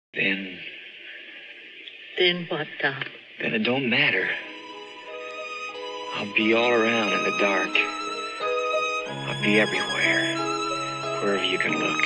Then what, Doc? Then it don't matter. I'll be all around in the dark. I'll be everywhere, wherever you can look.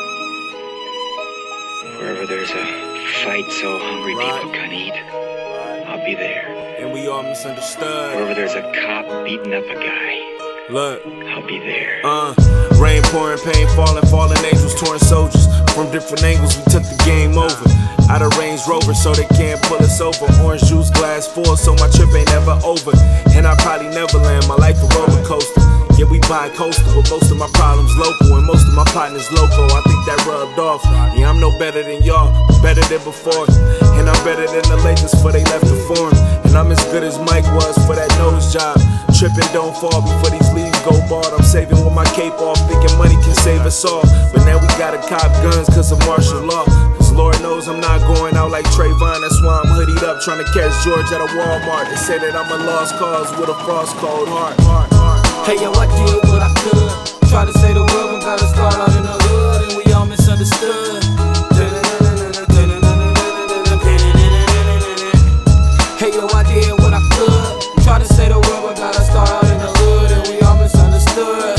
Wherever there's a fight so hungry people can eat, I'll be there. And we all misunderstood. Wherever there's a cop beating up a guy, look, I'll be there. Rain pouring, pain falling, fallen angels, torn soldiers. From different angles, we took the game over. Out of Range Rover, so they can't pull us over. Orange juice, glass full, so my trip ain't ever over. And I probably never land, my life a roller coaster. Yeah, we bi-coastal, but most of my problems local, and most of my partners local. I think that rubbed off. Yeah, I'm no better than y'all, better than before. And I'm better than the Lakers before they left the forum. And I'm as good as Mike was for that nose job. Tripping don't fall before these leaves go bald. I'm saving with my cape off, thinking money can save us all. But now we gotta cop guns cause of martial law. Cause Lord knows I'm not going out like Trayvon. That's why I'm hoodied up trying to catch George at a Walmart. They say that I'm a lost cause with a frost cold heart. Hey yo, I did what I could. Try to say the word, but gotta start out in the hood. And we all misunderstood. Hey yo, I did what I could. Try to say the word, but gotta start out in the hood. And we all misunderstood.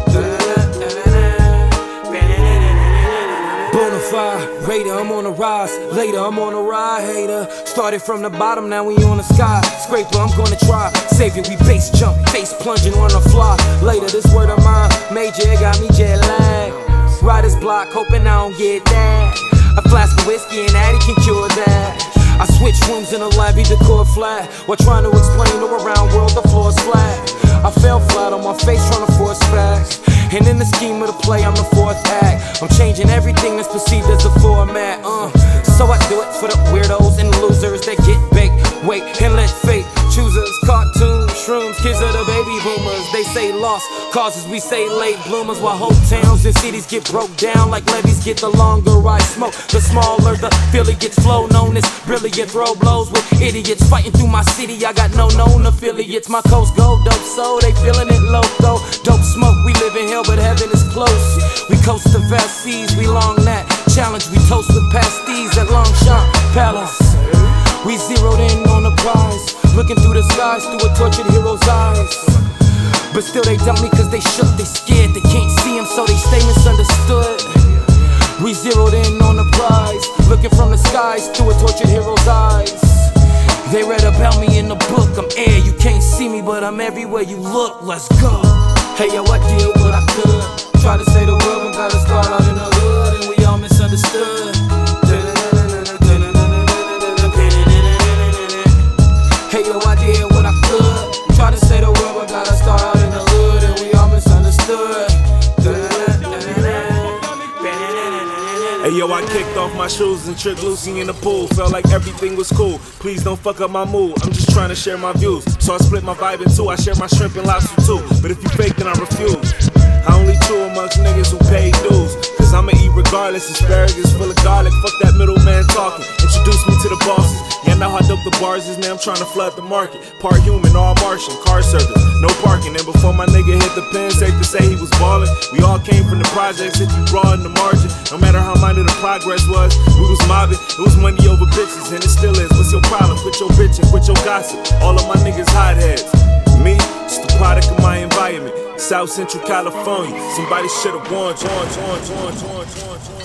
Bonafide, Raider, I'm on the rise. Later, I'm on a ride, hater. Started from the bottom, now we on the sky. Scraper, I'm gonna try. Savior, we base jump, face plunging on the fly. Later, this word of mine, major, it got me jet lag. Riders block, hoping I don't get that. A flask of whiskey and Addy can cure that. I switch rooms in the lab, the core flat. While trying to explain to around world, the floor's flat. I fell flat on my face trying to force facts. And in the scheme of the play, I'm the fourth act. I'm changing everything that's perceived as the format. So I do it for the weirdos and losers that get baked. Wait and let fate choose us. Cartoons, shrooms, kids of the baby boomers. They say lost causes, we say late bloomers. While whole towns and cities get broke down like levees get the longer I smoke. The smaller the Philly gets flow, known as brilliant. Throw blows with idiots fighting through my city. I got no known affiliates. My coast go dope, so they feeling it low though. Dope smoke, we live in hell, but heaven is close. We coast the vast seas, we long that challenge. We toast with pasties at Longchamp Palace. We zeroed in on the prize, looking through the skies through a tortured hero's eyes. But still they doubt me cause they shook, they scared. They can't see him so they stay misunderstood. We zeroed in on the prize, looking from the skies through a tortured hero's eyes. They read about me in the book, I'm air, you can't see me but I'm everywhere you look, let's go. Hey yo, I did what I could. Try to say the word, but gotta start out in the hood. And we all misunderstood. Hey yo, I did what I could. Try to say the word, but gotta start out in the hood. And we all misunderstood. Hey yo, I kicked off my shoes and tricked Lucy in the pool. Felt like everything was cool. Please don't fuck up my mood. I'm just trying to share my views. So I split my vibe in two. I share my shrimp and lobster too. But if you fake, then I refuse. I only chew amongst niggas who pay dues. Cause I'ma eat regardless. Asparagus full of garlic. Fuck that middleman talking. Introduce me to the bosses. Yeah, I know how dope the bars is. Now I'm trying to flood the market. Part human, all Martian. Car service, no parking. And before my nigga hit the pen, safe to say he was ballin'. We all came from the projects. If you broaden the margin, no matter how minor the progress was, we was mobbing. It was money over bitches, and it still is. What's your problem? Quit your bitching, quit your gossip. All of my niggas hotheads. Me, just a product of my environment. South Central California. Somebody should've warned you.